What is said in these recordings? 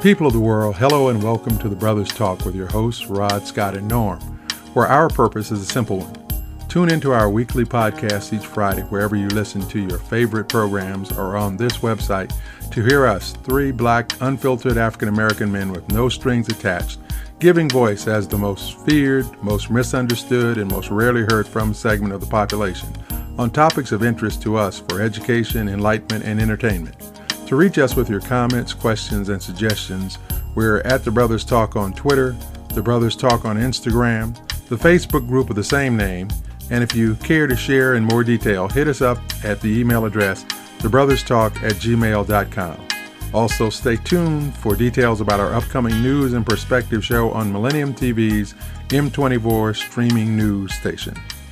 People of the world, hello and welcome to the Brothers Talk with your hosts, Rod, Scott, and Norm, where our purpose is a simple one. Tune into our weekly podcast each Friday wherever you listen to your favorite programs or on this website to hear us, three black, unfiltered African-American men with no strings attached, giving voice as the most feared, most misunderstood, and most rarely heard from segment of the population on topics of interest to us for education, enlightenment, and entertainment. To reach us with your comments, questions, and suggestions, we're at The Brothers Talk on Twitter, The Brothers Talk on Instagram, the Facebook group of the same name, and if you care to share in more detail, hit us up at the email address, thebrotherstalk@gmail.com. Also, stay tuned for details about our upcoming News and Perspective show on Millennium TV's M24 streaming news station.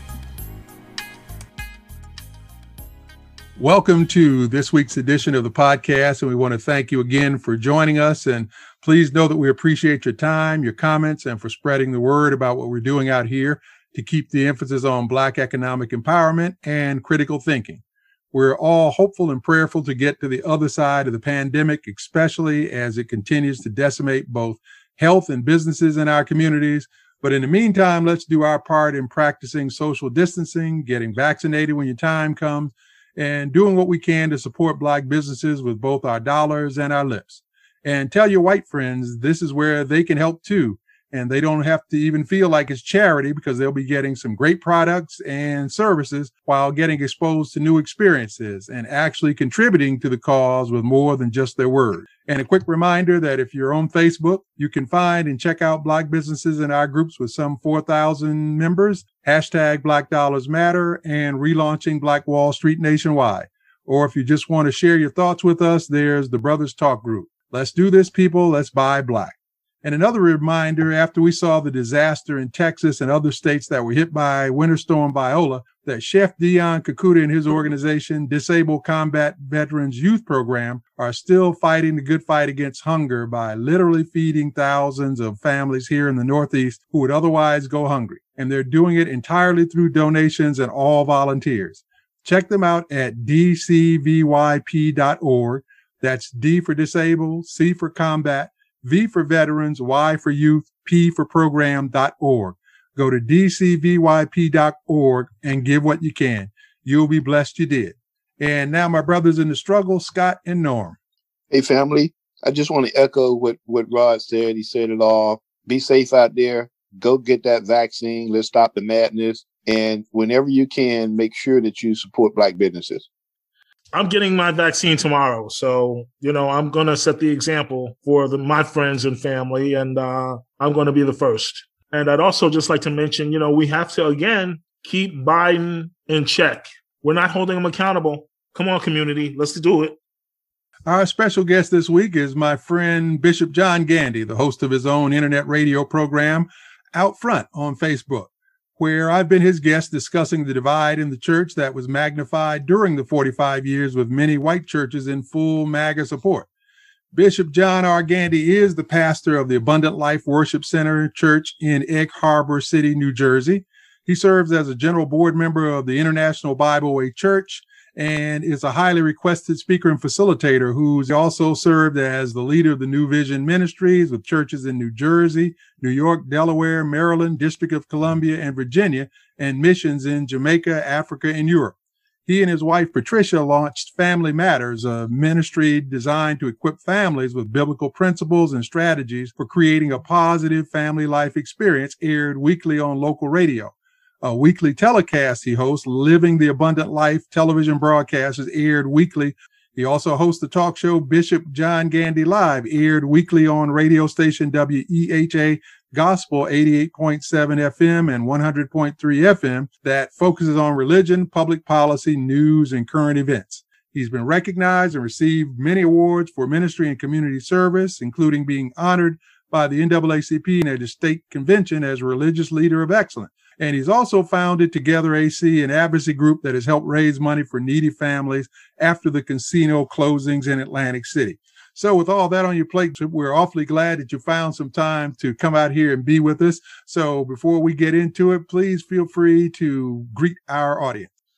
Welcome to this week's edition of the podcast, and we want to thank you again for joining us. And please know that we appreciate your time, your comments, and for spreading the word about what we're doing out here to keep the emphasis on Black economic empowerment and critical thinking. We're all hopeful and prayerful to get to the other side of the pandemic, especially as it continues to decimate both health and businesses in our communities. But in the meantime, let's do our part in practicing social distancing, getting vaccinated when your time comes, and doing what we can to support Black businesses with both our dollars and our lips. And tell your white friends this is where they can help too. And they don't have to even feel like it's charity because they'll be getting some great products and services while getting exposed to new experiences and actually contributing to the cause with more than just their word. And a quick reminder that if you're on Facebook, you can find and check out Black businesses in our groups with some 4,000 members, hashtag Black Dollars Matter, and relaunching Black Wall Street nationwide. Or if you just want to share your thoughts with us, there's the Brothers Talk group. Let's do this, people. Let's buy Black. And another reminder, after we saw the disaster in Texas and other states that were hit by Winter Storm Viola, that Chef Dion Kakuta and his organization, Disabled Combat Veterans Youth Program, are still fighting the good fight against hunger by literally feeding thousands of families here in the Northeast who would otherwise go hungry. And they're doing it entirely through donations and all volunteers. Check them out at dcvyp.org. That's D for disabled, C for combat, V for veterans, Y for youth, P for program.org. Go to dcvyp.org and give what you can. You'll be blessed you did. And now my brothers in the struggle, Scott and Norm. Hey, family. I just want to echo what Rod said. He said it all. Be safe out there. Go get that vaccine. Let's stop the madness. And whenever you can, make sure that you support Black businesses. I'm getting my vaccine tomorrow. So, I'm going to set the example for my friends and family, and I'm going to be the first. And I'd also just like to mention, we have to, again, keep Biden in check. We're not holding him accountable. Come on, community. Let's do it. Our special guest this week is my friend Bishop John Gandy, the host of his own internet radio program, Out Front on Facebook, where I've been his guest discussing the divide in the church that was magnified during the 45 years with many white churches in full MAGA support. Bishop John R. Gandy is the pastor of the Abundant Life Worship Center Church in Egg Harbor City, New Jersey. He serves as a general board member of the International Bible Way Church and is a highly requested speaker and facilitator who's also served as the leader of the New Vision Ministries with churches in New Jersey, New York, Delaware, Maryland, District of Columbia, and Virginia, and missions in Jamaica, Africa, and Europe. He and his wife, Patricia, launched Family Matters, a ministry designed to equip families with biblical principles and strategies for creating a positive family life experience, aired weekly on local radio. A weekly telecast he hosts, Living the Abundant Life television broadcast, is aired weekly. He also hosts the talk show Bishop John Gandy Live, aired weekly on radio station WEHA Gospel 88.7 FM and 100.3 FM that focuses on religion, public policy, news, and current events. He's been recognized and received many awards for ministry and community service, including being honored by the NAACP at the state convention as Religious Leader of Excellence. And he's also founded Together AC, an advocacy group that has helped raise money for needy families after the casino closings in Atlantic City. So with all that on your plate, we're awfully glad that you found some time to come out here and be with us. So before we get into it, please feel free to greet our audience.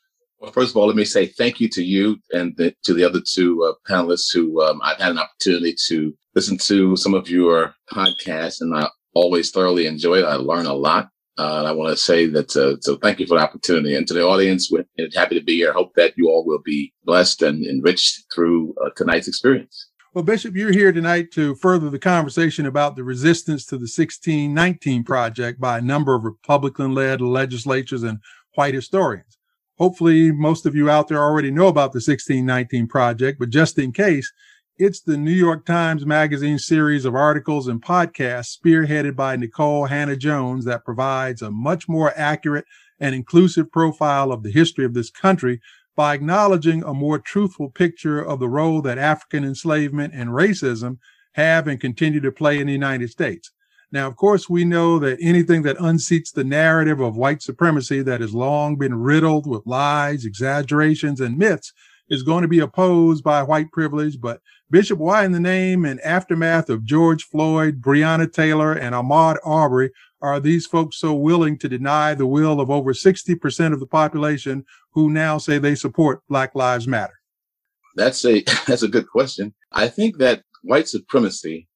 First of all, let me say thank you to you and to the other two panelists who I've had an opportunity to listen to some of your podcasts, and I always thoroughly enjoy it. I learn a lot. And I want to say that, so thank you for the opportunity. And to the audience, we're happy to be here. I hope that you all will be blessed and enriched through tonight's experience. Well, Bishop, you're here tonight to further the conversation about the resistance to the 1619 Project by a number of Republican-led legislatures and white historians. Hopefully, most of you out there already know about the 1619 Project, but just in case, it's the New York Times Magazine series of articles and podcasts spearheaded by Nicole Hannah-Jones that provides a much more accurate and inclusive profile of the history of this country by acknowledging a more truthful picture of the role that African enslavement and racism have and continue to play in the United States. Now, of course, we know that anything that unseats the narrative of white supremacy that has long been riddled with lies, exaggerations, and myths is going to be opposed by white privilege. But Bishop, why in the name and aftermath of George Floyd, Breonna Taylor, and Ahmaud Arbery are these folks so willing to deny the will of over 60% of the population who now say they support Black Lives Matter? That's a good question. I think that white supremacy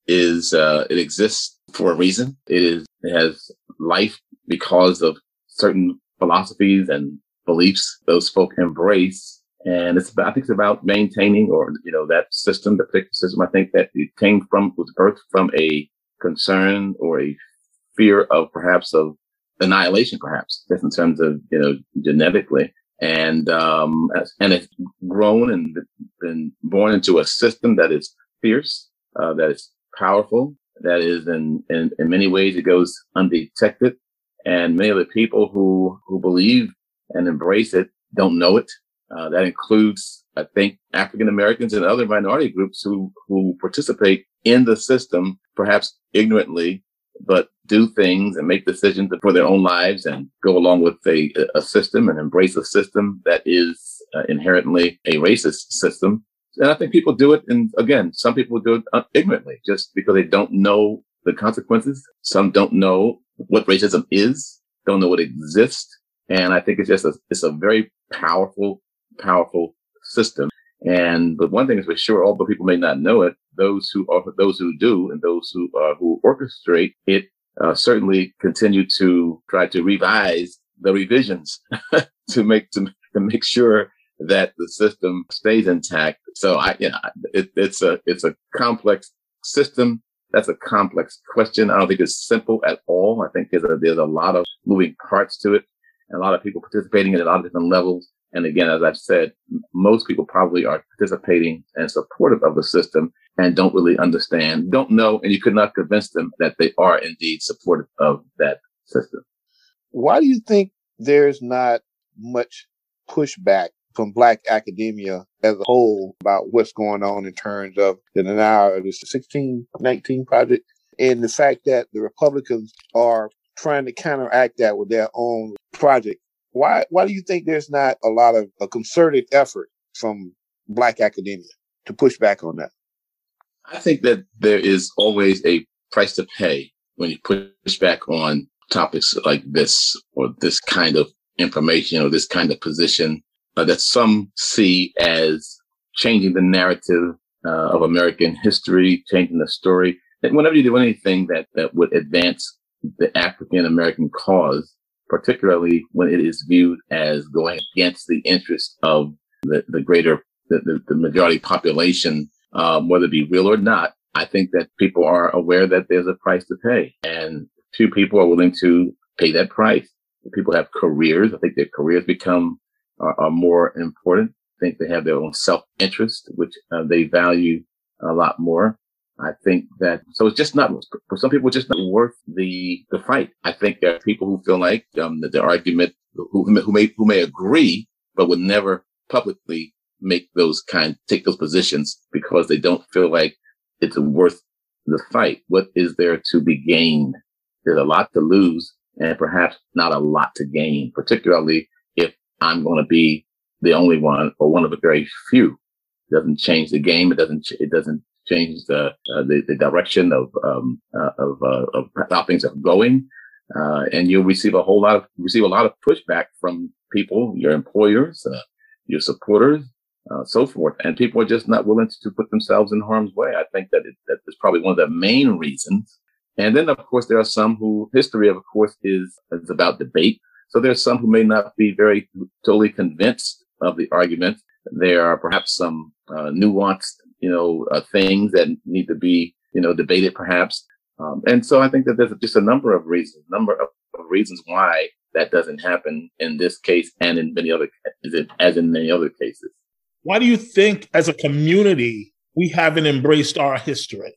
it exists for a reason. It has life because of certain philosophies and beliefs those folk embrace. And I think it's about maintaining that system, the particular system. I think that it was birthed from a concern or a fear of perhaps of annihilation, perhaps just in terms of, genetically. And it's grown and been born into a system that is fierce, that is powerful, that is in many ways it goes undetected. And many of the people who believe and embrace it don't know it. That includes, I think, African Americans and other minority groups who participate in the system, perhaps ignorantly, but do things and make decisions for their own lives and go along with a system and embrace a system that is inherently a racist system. And I think people do it. And again, some people do it ignorantly just because they don't know the consequences. Some don't know what racism is, don't know what exists. And I think it's a very powerful system. But one thing is for sure, although people may not know it, those who do and those who orchestrate it certainly continue to try to revise the revisions to make sure that the system stays intact. So it's a complex system. That's a complex question. I don't think it's simple at all. I think there's a lot of moving parts to it and a lot of people participating at a lot of different levels. And again, as I've said, most people probably are participating and supportive of the system and don't really understand, don't know, and you could not convince them that they are indeed supportive of that system. Why do you think there's not much pushback from Black academia as a whole about what's going on in terms of the denial of the 1619 Project and the fact that the Republicans are trying to counteract that with their own project? Why do you think there's not a lot of a concerted effort from Black academia to push back on that? I think that there is always a price to pay when you push back on topics like this or this kind of information or this kind of position that some see as changing the narrative of American history, changing the story. And whenever you do anything that would advance the African American cause, particularly when it is viewed as going against the interest of the majority population, whether it be real or not, I think that people are aware that there's a price to pay. And few people are willing to pay that price. People have careers. I think their careers are more important. I think they have their own self-interest, which they value a lot more. I think that, so it's just not, for some people, it's just not worth the fight. I think there are people who feel like that the argument, who may agree, but would never publicly take those positions because they don't feel like it's worth the fight. What is there to be gained? There's a lot to lose and perhaps not a lot to gain, particularly if I'm going to be the only one or one of the very few. It doesn't change the game. It doesn't change the direction of how things are going. And you'll receive a lot of pushback from people, your employers, your supporters, so forth. And people are just not willing to put themselves in harm's way. I think that that is probably one of the main reasons. And then, of course, there are some who history, of course, is about debate. So there's some who may not be very totally convinced of the argument. There are perhaps some nuanced, things that need to be, debated perhaps. And so I think that there's just a number of reasons why that doesn't happen in this case and in many other, as in many other cases. Why do you think as a community, we haven't embraced our history?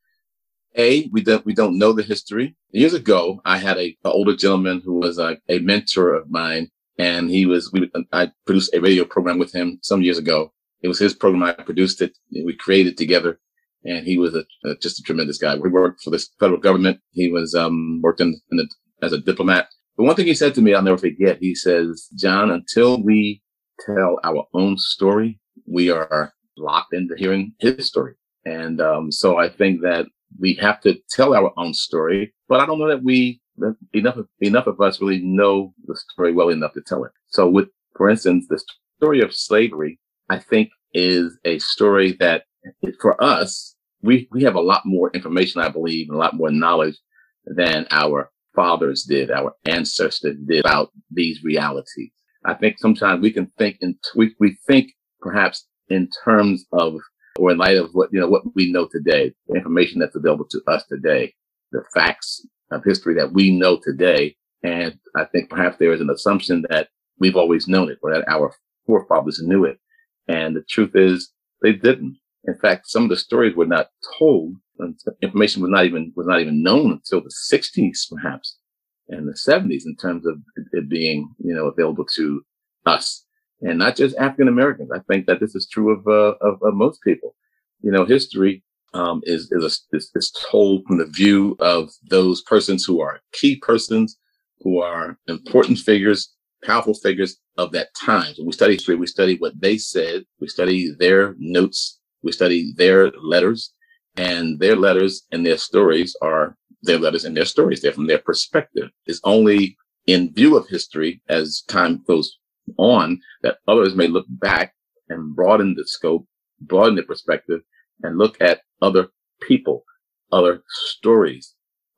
We don't know the history. Years ago, I had an older gentleman who was a mentor of mine, and I produced a radio program with him some years ago. It was his program. I produced it. We created it together, and he was just a tremendous guy. We worked for the federal government. He was working as a diplomat. But one thing he said to me, I'll never forget. He says, "John, until we tell our own story, we are locked into hearing his story." And so I think that we have to tell our own story, but I don't know that enough of us really know the story well enough to tell it. So for instance, the story of slavery, I think, is a story that for us, we have a lot more information, I believe, and a lot more knowledge than our fathers did, our ancestors did about these realities. I think sometimes we can think we think perhaps in terms of, or in light of what we know today, the information that's available to us today, the facts of history that we know today. And I think perhaps there is an assumption that we've always known it, or that our forefathers knew it. And the truth is they didn't. In fact, some of the stories were not told, and information was not even known until the 60s, perhaps, and the 70s, in terms of it being, available to us. And not just African Americans. I think that this is true of most people. History is told from the view of those persons who are key persons, who are important figures, powerful figures of that time. So we study history. We study what they said. We study their notes. We study their letters, and their letters and their stories are their letters and their stories. They're from their perspective. It's only in view of history, as time goes on, that others may look back and broaden the scope, broaden the perspective, and look at other people, other stories,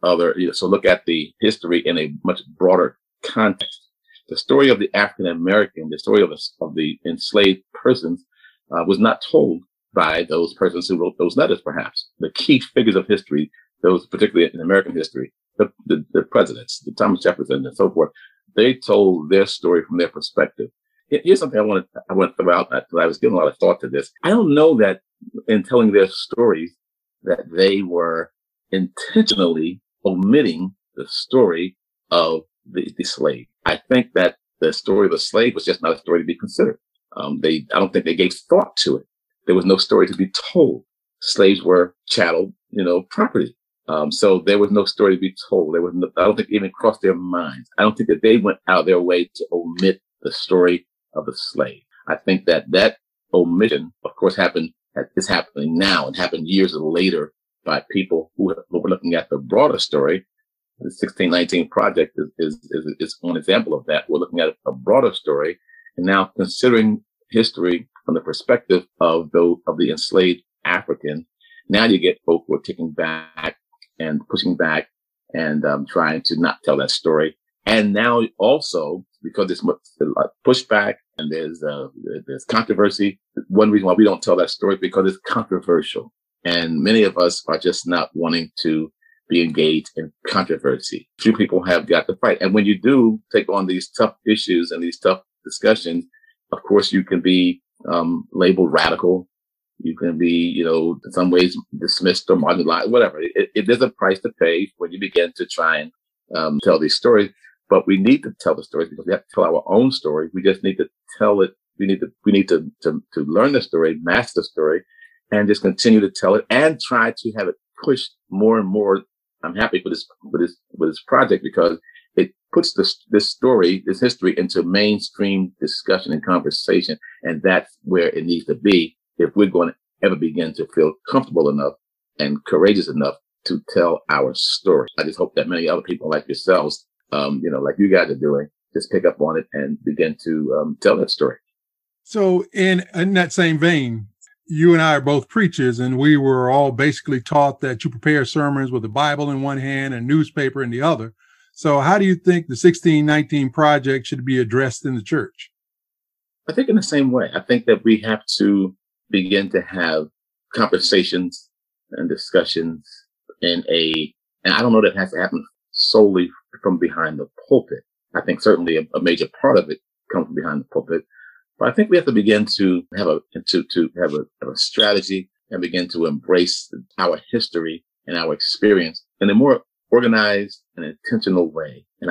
so look at the history in a much broader context. The story of the African American, the story of the enslaved persons, was not told by those persons who wrote those letters. Perhaps the key figures of history, those particularly in American history, the presidents, the Thomas Jefferson, and so forth. They told their story from their perspective. Here's something I want to throw out, because I was giving a lot of thought to this. I don't know that in telling their stories that they were intentionally omitting the story of the slave. I think that the story of the slave was just not a story to be considered. I don't think they gave thought to it. There was no story to be told. Slaves were chattel, property. So there was no story to be told. I don't think it even crossed their minds. I don't think that they went out of their way to omit the story of the slave. I think that omission, of course, is happening now, and happened years later by people who were looking at the broader story. The 1619 Project is one example of that. We're looking at a broader story, and now considering history from the perspective of the enslaved African. Now you get folk who are kicking back and pushing back and trying to not tell that story. And now also, because there's pushback and there's controversy, one reason why we don't tell that story is because it's controversial. And many of us are just not wanting to be engaged in controversy. Few people have got to fight. And when you do take on these tough issues and these tough discussions, of course, you can be labeled radical. You can be, in some ways dismissed or marginalized, whatever. There's a price to pay when you begin to try and tell these stories. But we need to tell the stories because we have to tell our own story. We just need to tell it. We need to learn the story, master the story, and just continue to tell it and try to have it pushed more and more. I'm happy for this project because it puts this story, this history, into mainstream discussion and conversation, and that's where it needs to be if we're going to ever begin to feel comfortable enough and courageous enough to tell our story. I just hope that many other people like yourselves, like you guys are doing, just pick up on it and begin to tell that story. So in that same vein, you and I are both preachers, and we were all basically taught that you prepare sermons with the Bible in one hand and newspaper in the other. So how do you think the 1619 Project should be addressed in the church? I think in the same way. I think that we have to begin to have conversations and discussions and I don't know that it has to happen solely from behind the pulpit. I think certainly a major part of it comes from behind the pulpit. But I think we have to begin to have a strategy and begin to embrace our history and our experience in a more organized and intentional way. And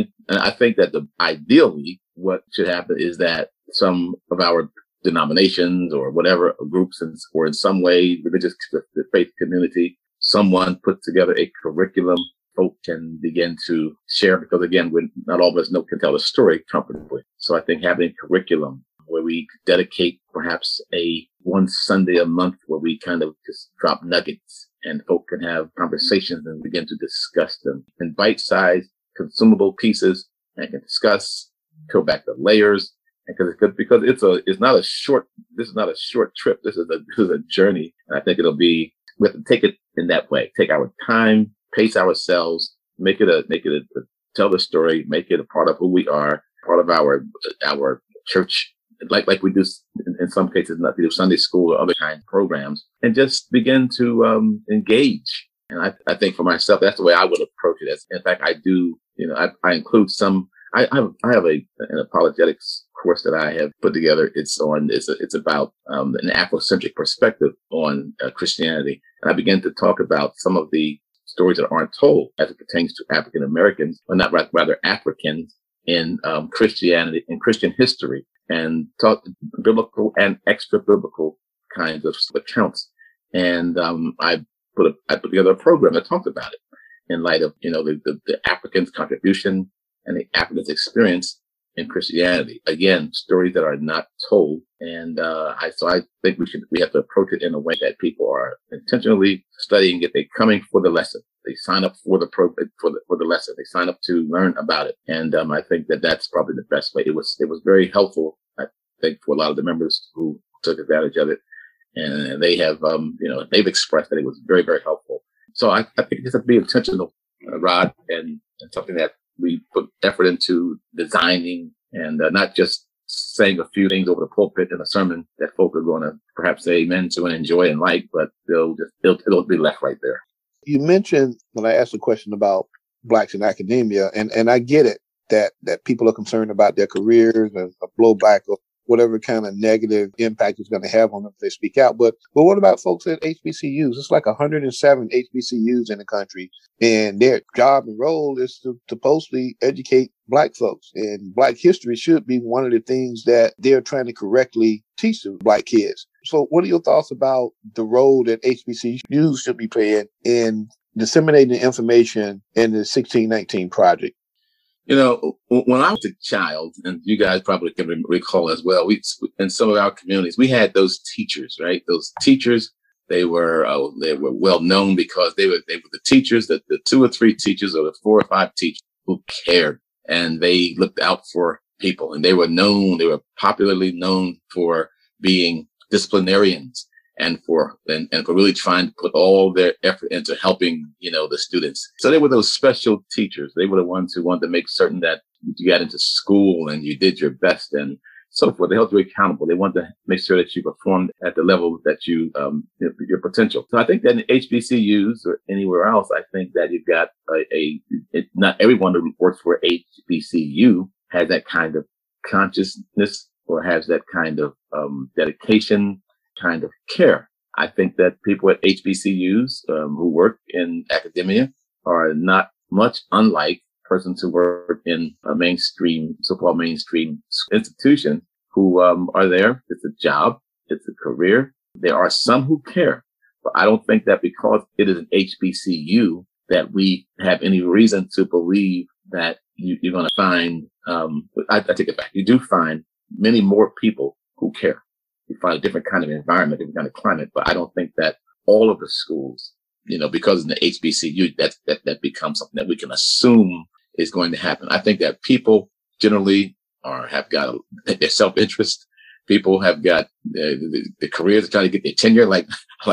I think that ideally what should happen is that some of our denominations or whatever groups or in some way religious the faith community, someone put together a curriculum folk can begin to share, because again, not all of us can tell the story comfortably. So I think having a curriculum where we dedicate perhaps one Sunday a month where we kind of just drop nuggets and folk can have conversations and begin to discuss them in bite-sized consumable pieces and can discuss, peel back the layers. Because this is not a short trip. This is a journey. And I think we have to take it in that way, take our time, pace ourselves, make it tell the story, make it a part of who we are, part of our church, like we do in some cases, not we do Sunday school or other kind of programs, and just begin to engage. And I think for myself, that's the way I would approach it. In fact, I do, I include some. I have an apologetics course that I have put together. It's about an Afrocentric perspective on Christianity, and I begin to talk about some of the stories that aren't told as it pertains to African Americans, or not rather Africans in Christianity and Christian history, and talk biblical and extra biblical kinds of accounts. And I put together a program that talked about it in light of the Africans' contribution and the Africans' experience in Christianity. Again, stories that are not told. And I think we have to approach it in a way that people are intentionally studying it. They're coming for the lesson. They sign up for the lesson. They sign up to learn about it. And I think that that's probably the best way. It was very helpful, I think, for a lot of the members who took advantage of it. And they have, they've expressed that it was very, very helpful. So I think it has to be intentional, Rod, and something that we put effort into designing, and not just saying a few things over the pulpit in a sermon that folk are going to perhaps say amen to and enjoy and like, but it'll be left right there. You mentioned when I asked the question about blacks in academia, and I get it that people are concerned about their careers and a blowback of whatever kind of negative impact it's going to have on them if they speak out. But what about folks at HBCUs? It's like 107 HBCUs in the country, and their job and role is to supposedly educate black folks. And black history should be one of the things that they're trying to correctly teach to black kids. So what are your thoughts about the role that HBCUs should be playing in disseminating information in the 1619 Project? When I was a child, and you guys probably can recall as well, we in some of our communities, we had those teachers, right? Those teachers, they were well known because they were the teachers, the 2 or 3 teachers or the 4 or 5 teachers who cared, and they looked out for people, and they were popularly known for being disciplinarians and for really trying to put all their effort into helping, the students. So they were those special teachers. They were the ones who wanted to make certain that you got into school and you did your best and so forth. They held you accountable. They wanted to make sure that you performed at the level that your potential. So I think that in HBCUs or anywhere else, I think that you've got not everyone who works for HBCU has that kind of consciousness or has that kind of dedication, kind of care. I think that people at HBCUs who work in academia are not much unlike persons who work in a so-called mainstream institution who are there. It's a job. It's a career. There are some who care, but I don't think that because it is an HBCU that we have any reason to believe that you're going to find, I take it back. You do find many more people who care. You find a different kind of environment, different kind of climate, but I don't think that all of the schools, because in the HBCU, that becomes something that we can assume is going to happen. I think that people generally have got their self-interest. People have got the careers trying to get their tenure, like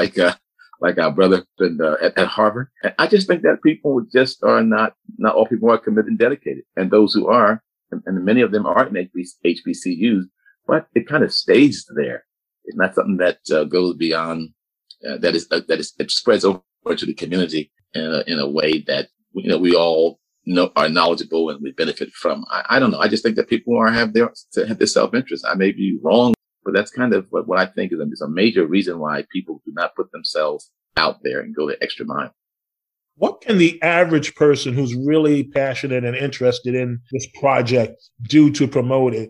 our brother at Harvard. And I just think that people just are not all people are committed and dedicated. And those who are, and many of them are in HBCUs, but it kind of stays there. It's not something that goes beyond, it spreads over to the community in a way that, we all are knowledgeable and we benefit from. I don't know. I just think that people have their self-interest. I may be wrong, but that's kind of what I think is a major reason why people do not put themselves out there and go the extra mile. What can the average person who's really passionate and interested in this project do to promote it?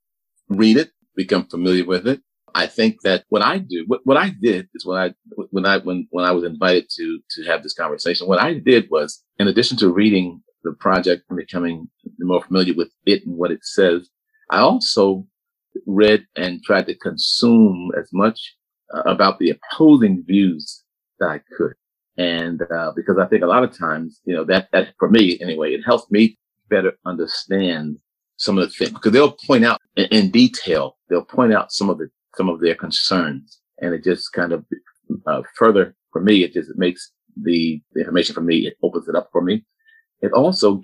Read it, become familiar with it. I think that what I did is when I was invited to have this conversation, what I did was, in addition to reading the project and becoming more familiar with it and what it says, I also read and tried to consume as much about the opposing views that I could. And because I think a lot of times, that for me anyway, it helps me better understand some of the things, because they'll point out in detail, some of their concerns, and it just kind of further for me, it makes the information for me, it opens it up for me. It also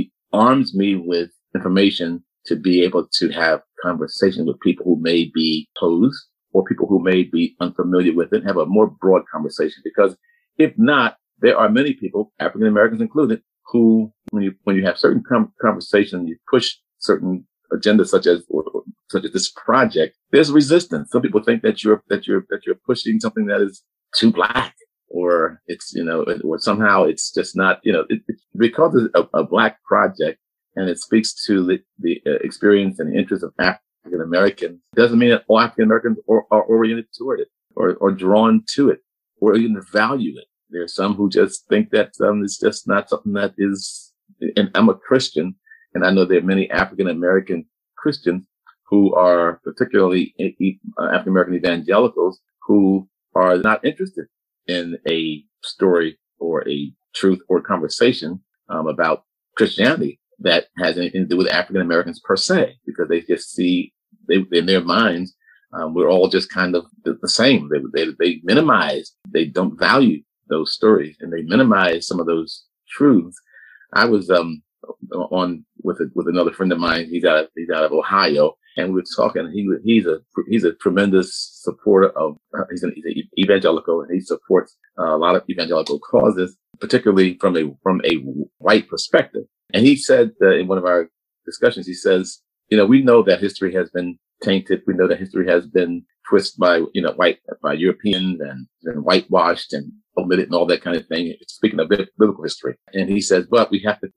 arms me with information to be able to have conversations with people who may be opposed or people who may be unfamiliar with it, have a more broad conversation. Because if not, there are many people, African Americans included, who, when you have certain conversations, you push certain agendas such as this project, there's resistance. Some people think that you're pushing something that is too black, or it's, or somehow it's just not, because it's a black project and it speaks to the experience and the interests of African Americans, doesn't mean that all African Americans are oriented toward it or drawn to it or even value it. There are some who just think that it's just not something that is, and I'm a Christian, and I know there are many African American Christians who are particularly African American evangelicals who are not interested in a story or a truth or conversation about Christianity that has anything to do with African Americans per se, because they just see in their minds we're all just kind of the same. They minimize, they don't value those stories, and they minimize some of those truths. I was on with another friend of mine. He's out of Ohio, and we were talking. He's a tremendous supporter of. He's an evangelical, and he supports a lot of evangelical causes, particularly from a white perspective. And he said in one of our discussions, he says, we know that history has been tainted. We know that history has been twisted by Europeans and whitewashed and omitted and all that kind of thing. Speaking of biblical history. And he says, but we can't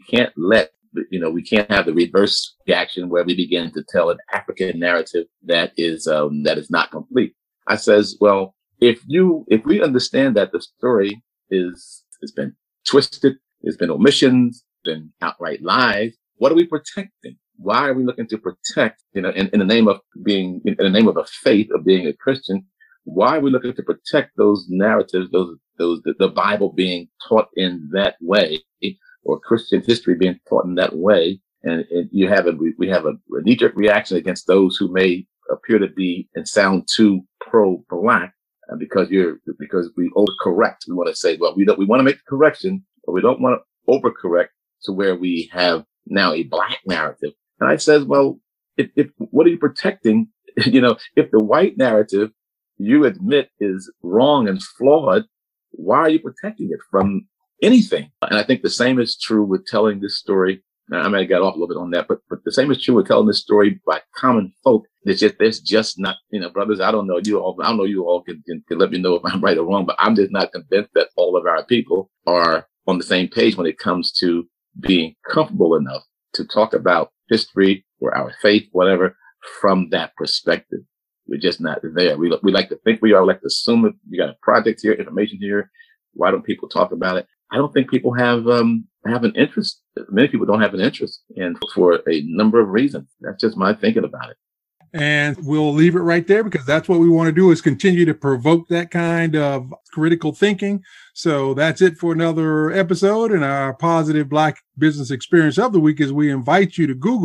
we can't have the reverse reaction where we begin to tell an African narrative that is not complete. I says, well, if we understand that the story has been twisted, there's been omissions, been outright lies, what are we protecting? Why are we looking to protect, in the name of a faith of being a Christian? Why are we looking to protect those narratives, the Bible being taught in that way, or Christian history being taught in that way? And we have a knee-jerk reaction against those who may appear to be and sound too pro-black, because we overcorrect. We want to say, well, we want to make the correction, but we don't want to overcorrect to where we have now a black narrative. And I says, well, if what are you protecting? If the white narrative you admit is wrong and flawed, why are you protecting it from anything? And I think the same is true with telling this story. Now, I may have got off a little bit on that, but the same is true with telling this story by common folk. There's just not, brothers, I don't know you all can let me know if I'm right or wrong, but I'm just not convinced that all of our people are on the same page when it comes to being comfortable enough to talk about history or our faith, whatever, from that perspective. We're just not there. We like to think we are. We like to assume that we got a project here, information here. Why don't people talk about it? I don't think people have an interest. Many people don't have an interest, and for a number of reasons. That's just my thinking about it. And we'll leave it right there, because that's what we want to do, is continue to provoke that kind of critical thinking. So that's it for another episode. And our positive Black business experience of the week is we invite you to Google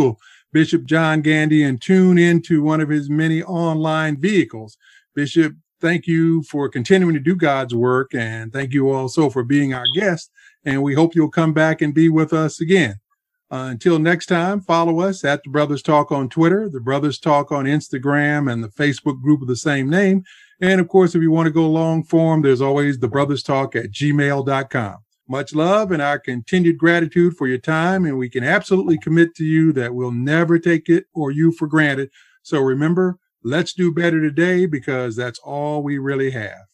Bishop John Gandy and tune into one of his many online vehicles. Bishop, thank you for continuing to do God's work, and thank you also for being our guest. And we hope you'll come back and be with us again. Until next time, follow us at The Brothers Talk on Twitter, The Brothers Talk on Instagram, and the Facebook group of the same name. And of course, if you want to go long form, there's always thebrotherstalk@gmail.com. Much love and our continued gratitude for your time. And we can absolutely commit to you that we'll never take it or you for granted. So remember, let's do better today, because that's all we really have.